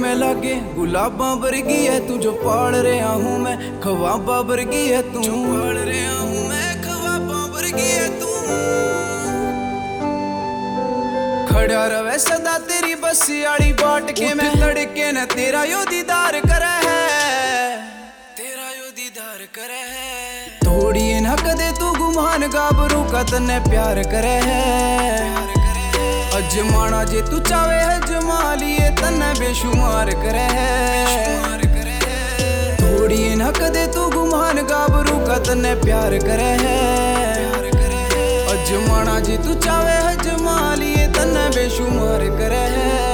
में लागे गुलाबा वर्गी है तू जो पाल रहा हूँ मैं, ख्वाबा वर्गी है तू जो पाल रहा हूँ मैं, ख्वाबा वर्गी है तू। खड़ा रवे सदा तेरी बसी आड़ी बाट के मैं तड़के न तेरा यो दीदार करे है, तेरा यो दीदार करे है। थोड़ी ना कदे तू गुमान गाबरू का तन्ने प्यार करे है, अजमाना जे तू चावे है जमा लिए तन्ने बेशुमार करे है। थोड़ी ना कदे तू गुमान गाबरू का तन्ने प्यार करे है, अजमाना जे तू चावे है जमा लिए तन्ने बेशुमार करे है।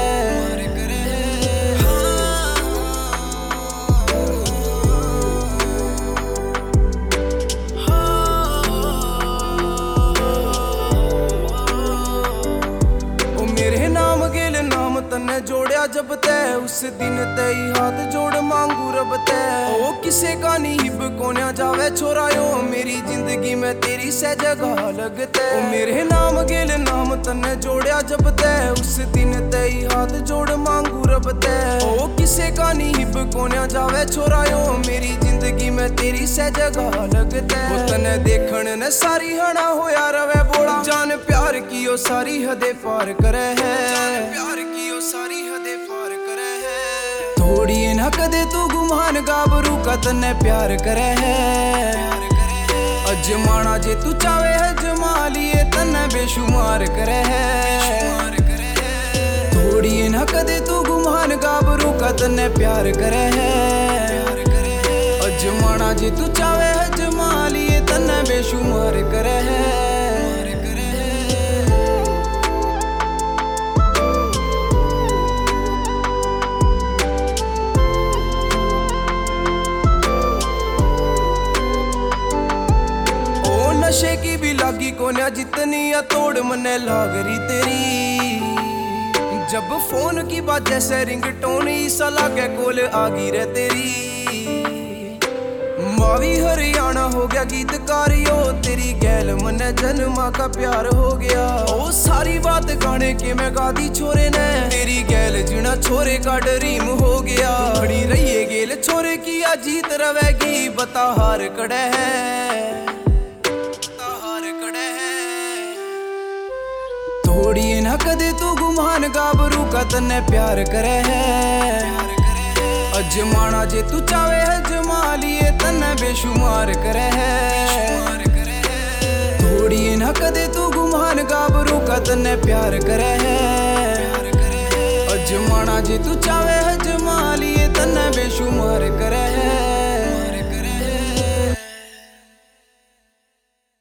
तन्ने जोड़या जब तै उस दिन तई हाथ जोड़ मांगू रब तै। ओ किसे का नी हिब कोन्या जावे छोरा यो मेरी जिंदगी में तेरी सह जगह लगते। ओ मेरे नाम गेल नाम तन्ने जोड़या जब तै उस दिन तई हाथ जोड़ मांगू रब तै। ओ किसे का नी हिब कोन्या जावे छोरा यो मेरी जिंदगी में तेरी सह जगह लगते। ओ तन्ने देखण ने सारी हना होया रवे बोला, जान प्यार की ओ सारी हदे पार करे है, जान प्यार की ओ सारी हदे पार करे है। थोड़ी ना कदे तू गुमान गाबरू का तन्ने प्यार करे है, अजमाना जे तू चावे है जमा लिए तन्ने बेशुमार करे है। थोड़ी ना कदे तू गुमान गाबरू का तन्ने प्यार करे है, अजमाना जे तू चावे है जमा लिए तन्ने बेशुमार करे है। नशे की भी लागी कोन्या जितनी या तोड़ मने लागरी तेरी, जब फोन की बात जैसे रिंगटोन सा लागे कोल आगी रे तेरी। मावी हरियाणा हो गया गीतकारियो तेरी गैल मने जन्मा का प्यार हो गया। ओ सारी बात गाने के मैं गादी छोरे ने तेरी गैल जीना छोरे का ड्रीम हो गया। खड़ी रहिए गेल छोरे की या जीत रवेगी बता हार कड़े है, थोड़ी ना कदे तू गुमान गाबरू का तन्ने प्यार करे है, अजमाना जे तू चावे है जमा लिए तन्ने बेशुमार करे है। थोड़ी ना कदे तू गुमान गाबरू का तन्ने प्यार करे है, अजमाना जे तू चावे है जमा लिए तन्ने बेशुमार